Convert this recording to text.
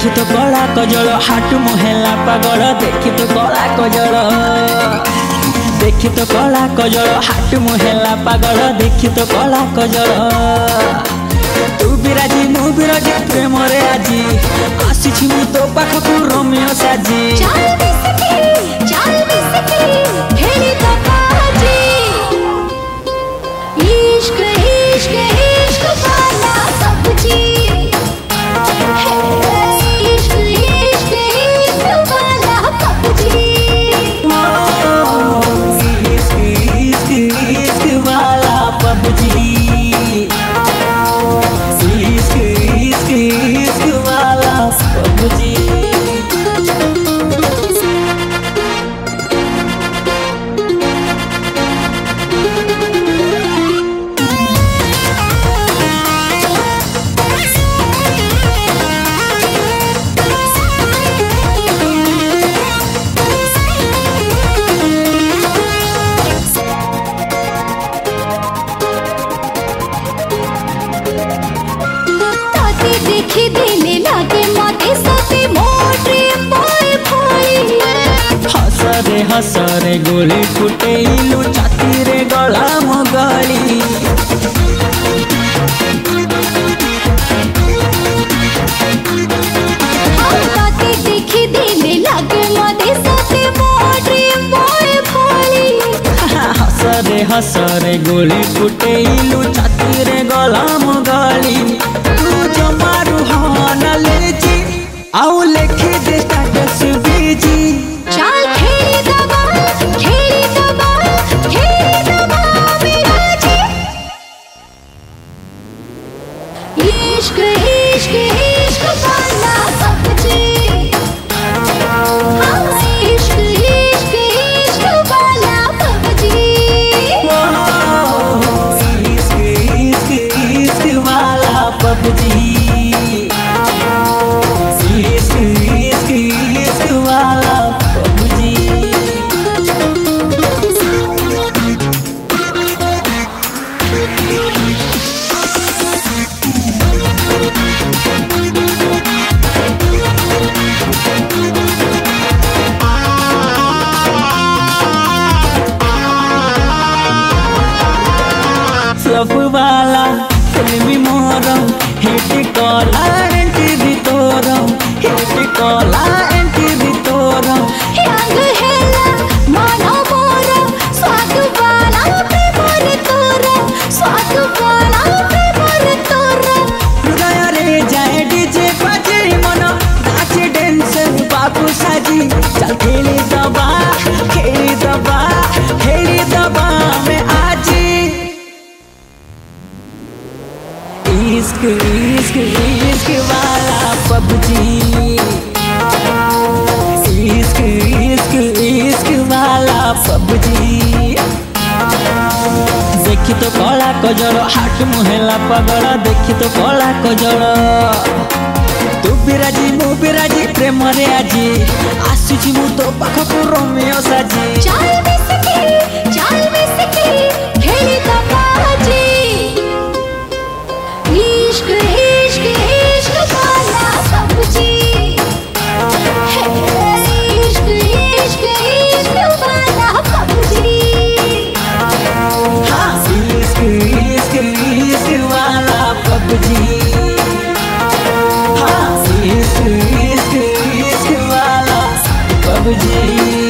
देखी तो कला कजल हाट मुहेला पागल देखी तो कला कजल देखी तो कला कजल हाट मुहेला पागल देखी तो कला कजल तू बिराजी मु बिराजी प्रेम रे आजी आसी मु तो पाखकु रोमियो साजी इश्क इश्क इश्क वाला सब्जी इश्क इश्क इश्क वाला सब्जी इश्क इश्क इश्क वाला पबजी इश्क इश्क इश्क वाला पबजी देखी दिले लागे माते साथे मोटे बोल भोली हसरे गोली फुटेलु छाती रे गला मगली ताते देखी दिले लागे माते साथे मोटे बोल भोली हसरे गोली फुटेलु छाती रे गला मगली जमारू हाना लेजी आउ लेखी दे स्टेटस बीजी चल खेली दबा मेरा जी इश्क इश्क इश्क वाला सब्जी इश्क इश्क इश्क वाला सब्जी इश्क इश्क इश्क वाला पबजी इश्क इश्क इश्क वाला पबजी सब वाला फिल्मी मोरम हिट कला एंटी भितोरम हिट कला एंटी भितोरम यांग हेला मानो मोरा स्वाद वाला प्रेमर तोरा स्वाद वाला प्रेमर तोरा हृदय रे जाए डीजे बाजे मन नाचे डांसर बाबू साजी चल खेली दबा में आजी इश्क इश्क इश्क वाला पबजी इश्क इश्क इश्क वाला पबजी देखी तो कला कजल हाट मुहेला पागल देखी तो कला कजल तू बिराजी मु बिराजी प्रेम रे आजी आसी मु तो पाखकु रोमियो साजी चल बिसकी खेली दबाजी इश्क इश्क इश्क वाला सब्जी इश्क इश्क इश्क वाला सब्जी इश्क इश्क इश्क वाला पबजी इश्क इश्क इश्क वाला पबजी।